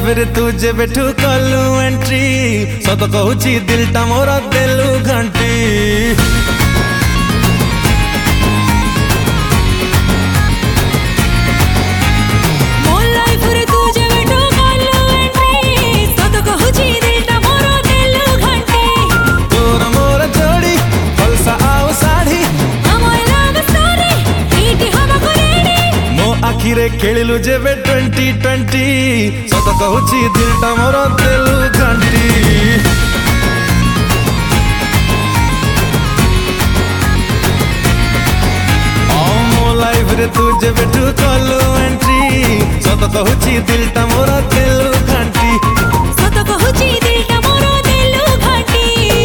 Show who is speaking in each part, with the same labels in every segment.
Speaker 1: रे तू जेबेठू कलु एंट्री सत कहूची दिलटा मोर देलु घंटी। आखिरे खेलु जेबे 2020 सत कहूची दिलटा मोर देलु घंटी। मो लाइफ रे तू जेबेठू कलु एंट्री सत कहूची दिलटा मोर देलु घंटी।
Speaker 2: सत कहूची दिलटा मोर देलु घंटी।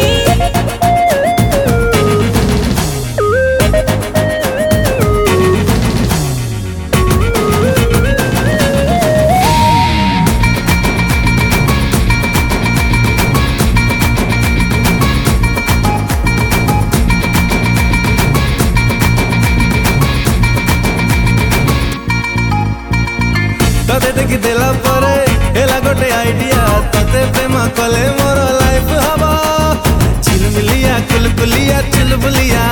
Speaker 1: तते देखी देला परे एला गोटे आइडिया तते प्रेम कले मोर लाइफ हबा चिलमिलिया कुलकुलिया चुलबुलिया।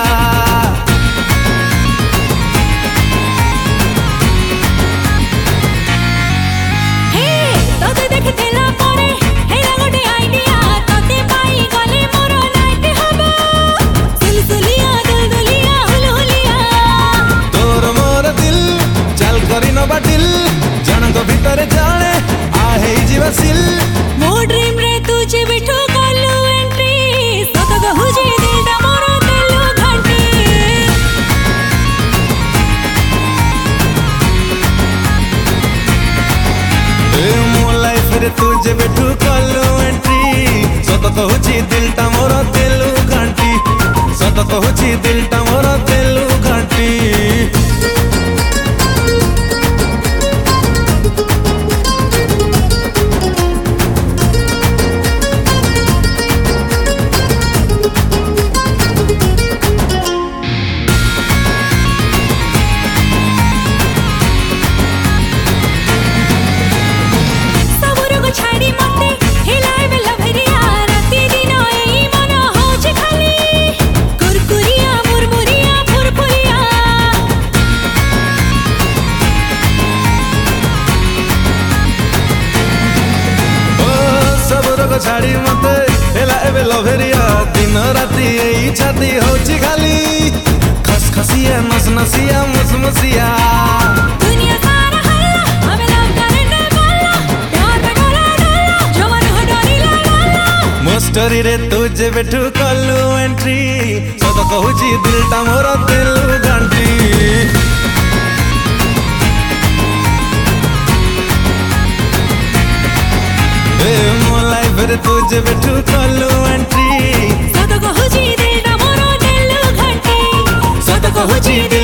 Speaker 2: हे तते देखी देला परे एला गोटे आइडिया तते पाई गले मोर लाइफ हबा सुलसुलिया दुलदुलिया हुलहुलिया।
Speaker 1: तोर मोर दिल चल करी न बाटिल जनक भीतर जाने आहे जीवसिल।
Speaker 2: मो ड्रीम रे तू जेबेठू कलु एंट्री सत कहूची दिलटा मोर देलु घंटी।
Speaker 1: मो लाइफ रे तू जेबेठू कलु एंट्री सत कहूची दिलटा मोर देलु घंटी। सत कहूची दिलटा मोर देलु घंटी। छाड़ी मते हेला एबे लभेरिया दिन राती एई छाती होची खाली खसखसिया नसनसिया मुसमुसिया।
Speaker 2: दुनिया सारा हल्ला हमें लव करे ने बोला प्यार में गला डाला जवान हो डरी लाला।
Speaker 1: मो स्टोरी रे तू जेबेठू कलु एंट्री सत कहूची दिलटा मोर देलु घंटी। रे तू जेबेठू कलु एंट्री
Speaker 2: सत कहूची दिलटा मोर देलु घंटी।
Speaker 1: सत कहूची